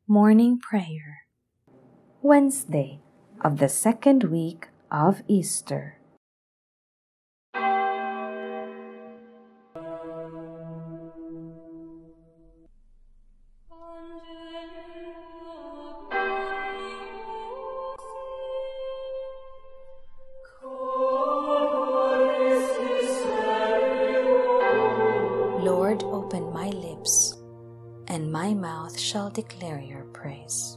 Morning Prayer, Wednesday of the second week of Easter. Lord, open my lips, and my mouth shall declare your praise.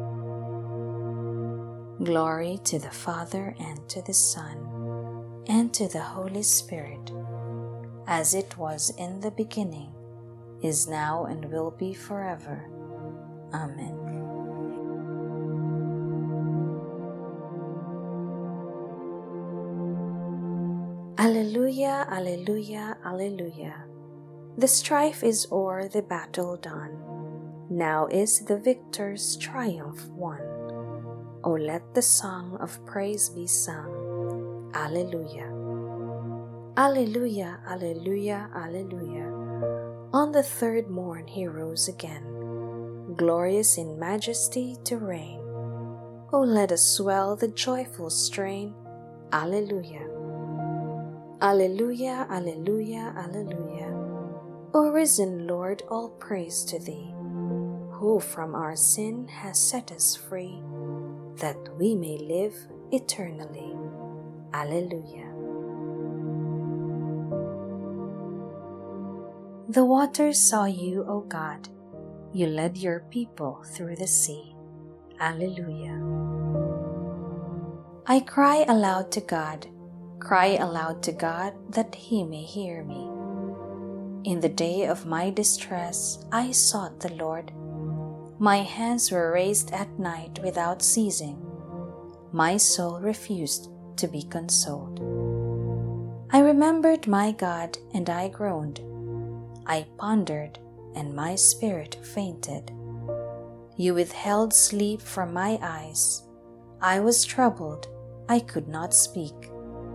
Glory to the Father, and to the Son, and to the Holy Spirit, as it was in the beginning, is now, and will be forever. Amen. Alleluia, alleluia, alleluia. The strife is o'er, the battle done. Now is the victor's triumph won. O let the song of praise be sung. Alleluia. Alleluia, alleluia, alleluia. On the third morn he rose again, glorious in majesty to reign. O let us swell the joyful strain. Alleluia. Alleluia, alleluia, alleluia. O risen Lord, all praise to Thee, who from our sin has set us free, that we may live eternally. Alleluia. The waters saw you, O God. You led your people through the sea. Alleluia. I cry aloud to God, that He may hear me. In the day of my distress, I sought the Lord. My hands were raised at night without ceasing. My soul refused to be consoled. I remembered my God, and I groaned. I pondered, and my spirit fainted. You withheld sleep from my eyes. I was troubled, I could not speak.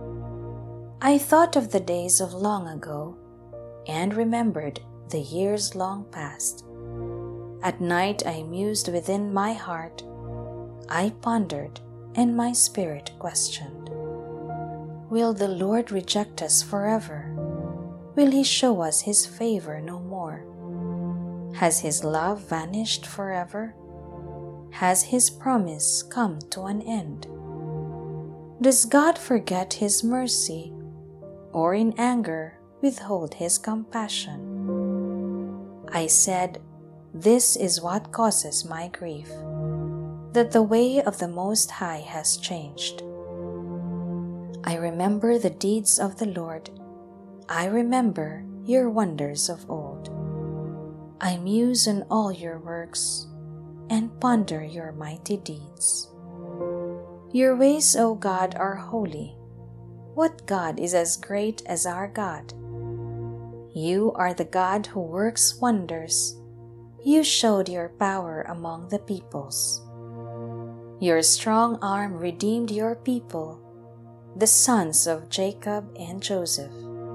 I thought of the days of long ago, and remembered the years long past. At night I mused within my heart. I pondered, and my spirit questioned. Will the Lord reject us forever? Will He show us His favor no more? Has His love vanished forever? Has His promise come to an end? Does God forget His mercy, or in anger withhold His compassion? I said, this is what causes my grief, that the way of the Most High has changed. I remember the deeds of the Lord. I remember your wonders of old. I muse on all your works and ponder your mighty deeds. Your ways, O God, are holy. What God is as great as our God? You are the God who works wonders. You showed your power among the peoples. Your strong arm redeemed your people, the sons of Jacob and Joseph.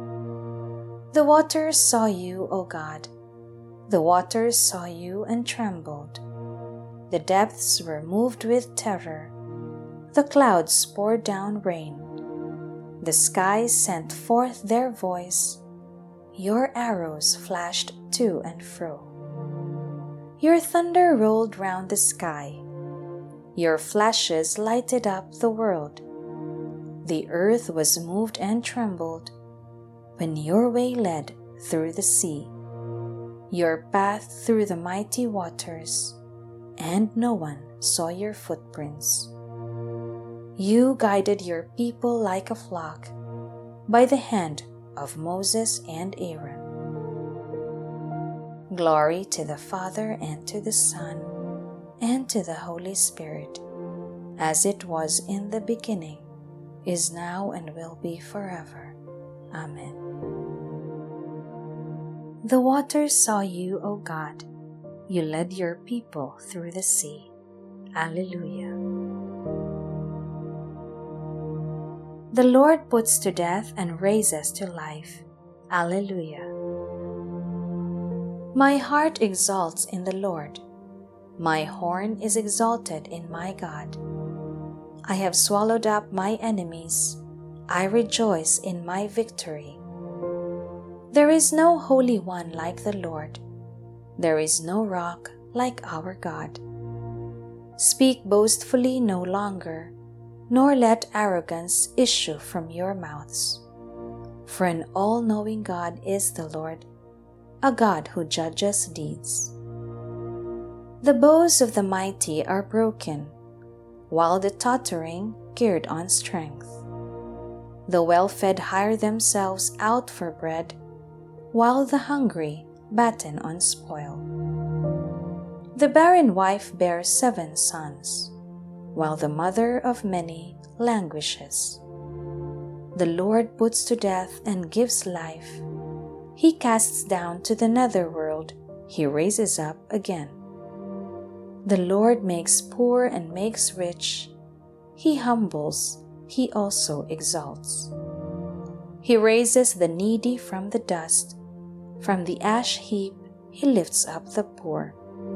The waters saw you, O God. The waters saw you and trembled. The depths were moved with terror. The clouds poured down rain. The skies sent forth their voice. Your arrows flashed to and fro. Your thunder rolled round the sky. Your flashes lighted up the world. The earth was moved and trembled when your way led through the sea, your path through the mighty waters, and no one saw your footprints. You guided your people like a flock by the hand of Moses and Aaron. Glory to the Father, and to the Son, and to the Holy Spirit, as it was in the beginning, is now, and will be forever. Amen. The waters saw you, O God. You led your people through the sea. Alleluia. The Lord puts to death and raises to life. Alleluia. My heart exalts in the Lord. My horn is exalted in my God. I have swallowed up my enemies. I rejoice in my victory. There is no Holy One like the Lord. There is no rock like our God. Speak boastfully no longer, nor let arrogance issue from your mouths. For an all-knowing God is the Lord, a God who judges deeds. The bows of the mighty are broken, while the tottering gird on strength. The well-fed hire themselves out for bread, while the hungry batten on spoil. The barren wife bears 7 sons, while the mother of many languishes. The Lord puts to death and gives life. He casts down to the netherworld. He raises up again. The Lord makes poor and makes rich. He humbles, he also exalts. He raises the needy from the dust. From the ash heap he lifts up the poor,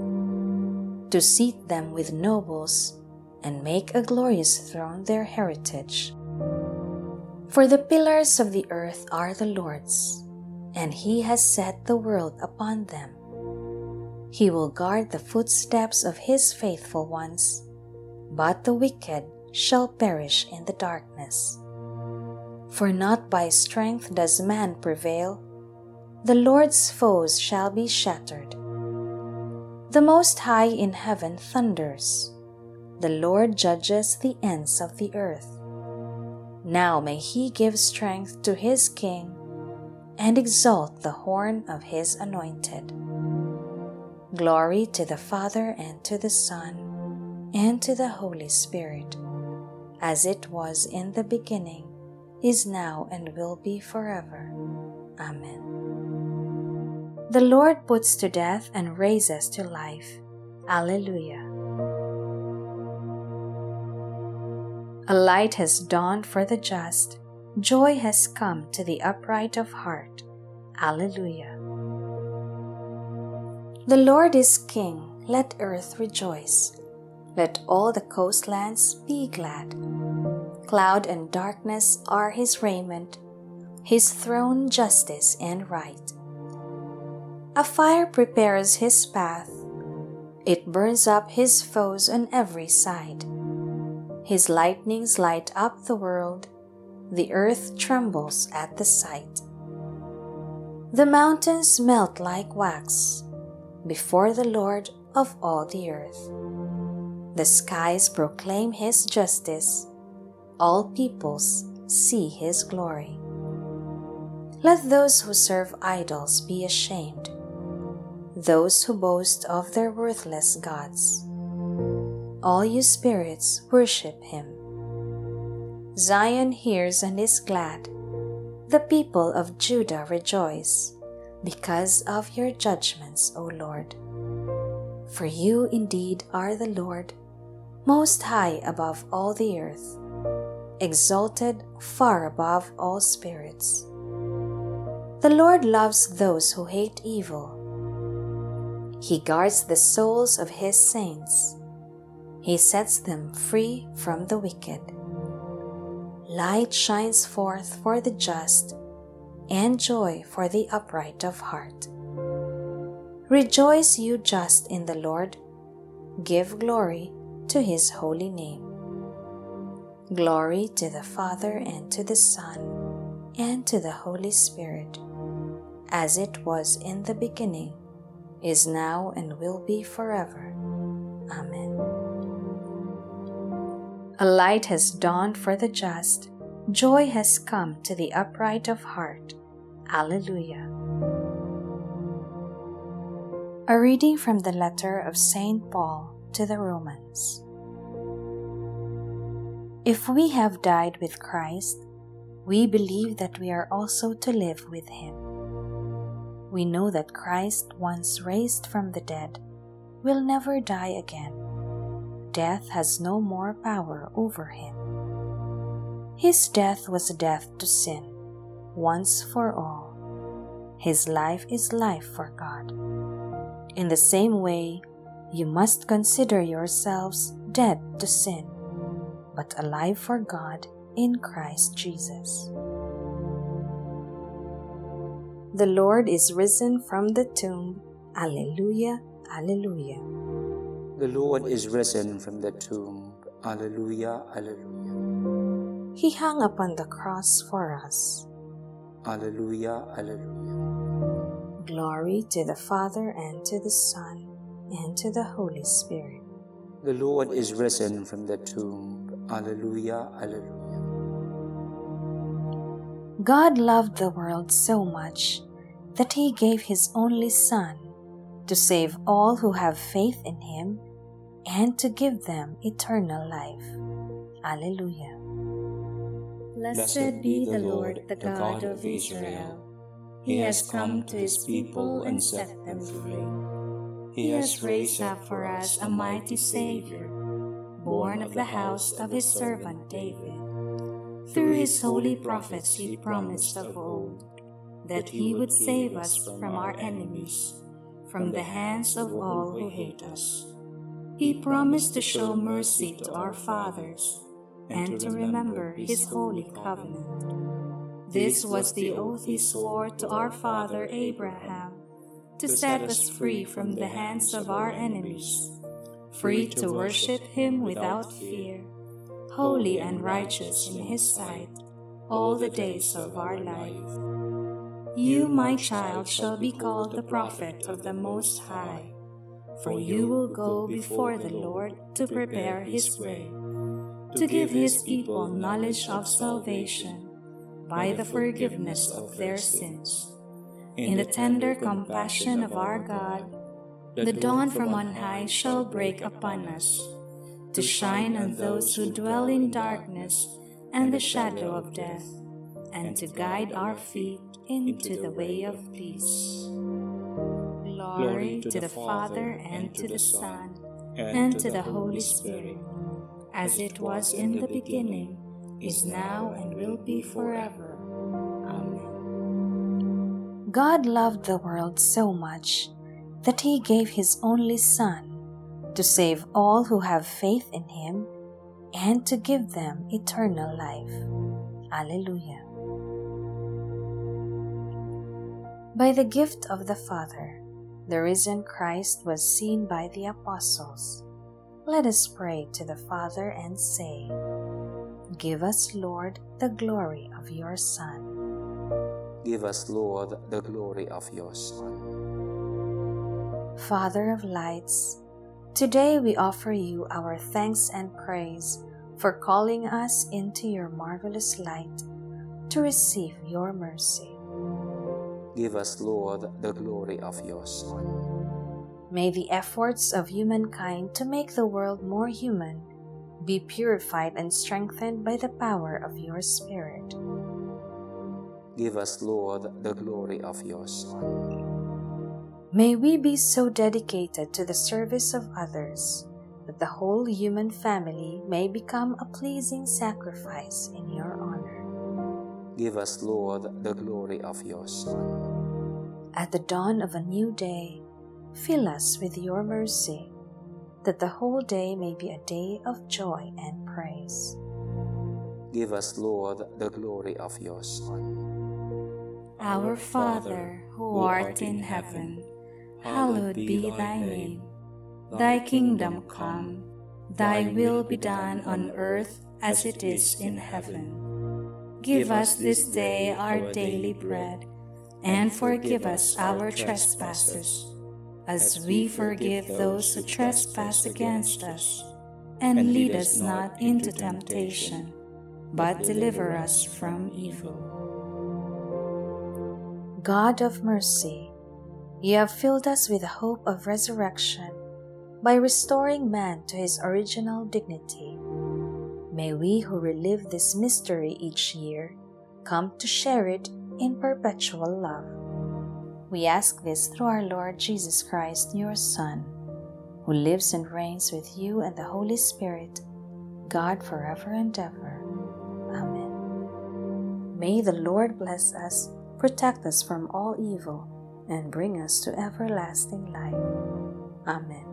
to seat them with nobles and make a glorious throne their heritage. For the pillars of the earth are the Lord's, and he has set the world upon them. He will guard the footsteps of his faithful ones, but the wicked shall perish in the darkness. For not by strength does man prevail. The Lord's foes shall be shattered. The Most High in heaven thunders. The Lord judges the ends of the earth. Now may he give strength to his king and exalt the horn of his anointed. Glory to the Father and to the Son and to the Holy Spirit, as it was in the beginning, is now, and will be forever. Amen. The Lord puts to death and raises to life. Alleluia. A light has dawned for the just. Joy has come to the upright of heart. Alleluia. The Lord is King. Let earth rejoice. Let all the coastlands be glad. Cloud and darkness are his raiment, his throne justice and right. A fire prepares his path. It burns up his foes on every side. His lightnings light up the world. The earth trembles at the sight. The mountains melt like wax before the Lord of all the earth. The skies proclaim his justice. All peoples see his glory. Let those who serve idols be ashamed, those who boast of their worthless gods. All you spirits worship him. Zion hears and is glad. The people of Judah rejoice because of your judgments, O Lord. For you indeed are the Lord, most high above all the earth, exalted far above all spirits. The Lord loves those who hate evil. He guards the souls of his saints. He sets them free from the wicked. Light shines forth for the just, and joy for the upright of heart. Rejoice, you just, in the Lord. Give glory to his holy name. Glory to the Father, and to the Son, and to the Holy Spirit, as it was in the beginning, is now, and will be forever. Amen. A light has dawned for the just. Joy has come to the upright of heart. Alleluia. A reading from the letter of St. Paul to the Romans. If we have died with Christ, we believe that we are also to live with him. We know that Christ, once raised from the dead, will never die again. Death has no more power over him. His death was death to sin, once for all. His life is life for God. In the same way, You must consider yourselves dead to sin, but alive for God in Christ Jesus. The Lord is risen from the tomb. Alleluia, alleluia. The Lord is risen from the tomb. Alleluia, alleluia. He hung upon the cross for us. Alleluia, alleluia. Glory to the Father, and to the Son, and to the Holy Spirit. The Lord is risen from the tomb. Alleluia, alleluia. God loved the world so much that He gave His only Son to save all who have faith in Him and to give them eternal life. Alleluia. Blessed be the Lord, the God of Israel. He has come to His people and set them free. He has raised up for us a mighty Savior, born of the house of His servant David. Through His holy prophets He promised of old that He would save us from our enemies, from the hands of all who hate us. He promised to show mercy to our fathers and to remember His holy covenant. This was the oath He swore to our father Abraham, to set us free from the hands of our enemies, free to worship Him without fear, holy and righteous in His sight all the days of our life. You, my child, shall be called the prophet of the Most High, for you will go before the Lord to prepare His way, to give His people knowledge of salvation by the forgiveness of their sins. In the tender compassion of our God, the dawn from on high shall break upon us, to shine on those who dwell in darkness and the shadow of death, and to guide our feet into the way of peace. Glory to the Father, and to the Son, and to the Holy Spirit, as it was in the beginning, is now, and will be forever. Amen. God loved the world so much that He gave His only Son to save all who have faith in Him and to give them eternal life. Alleluia. By the gift of the Father, the risen Christ was seen by the apostles. Let us pray to the Father and say, Give us, Lord, the glory of your Son. Give us, Lord, the glory of your Son. Father of lights, today we offer you our thanks and praise for calling us into your marvelous light to receive your mercy. Give us, Lord, the glory of your Son. May the efforts of humankind to make the world more human be purified and strengthened by the power of your Spirit. Give us, Lord, the glory of your Son. May we be so dedicated to the service of others that the whole human family may become a pleasing sacrifice in your honor. Give us, Lord, the glory of your Son. At the dawn of a new day, fill us with your mercy, that the whole day may be a day of joy and praise. Give us, Lord, the glory of your Son. Our Father, who art in heaven, hallowed be thy name. Thy kingdom come, thy will be done on earth as it is in heaven. Give us this day our daily bread, and forgive us our trespasses, as we forgive those who trespass against us. And lead us not into temptation, but deliver us from evil. God of mercy, you have filled us with the hope of resurrection by restoring man to his original dignity. May we who relive this mystery each year come to share it in perpetual love. We ask this through our Lord Jesus Christ, your Son, who lives and reigns with you and the Holy Spirit, God forever and ever. Amen. May the Lord bless us, protect us from all evil, and bring us to everlasting life. Amen.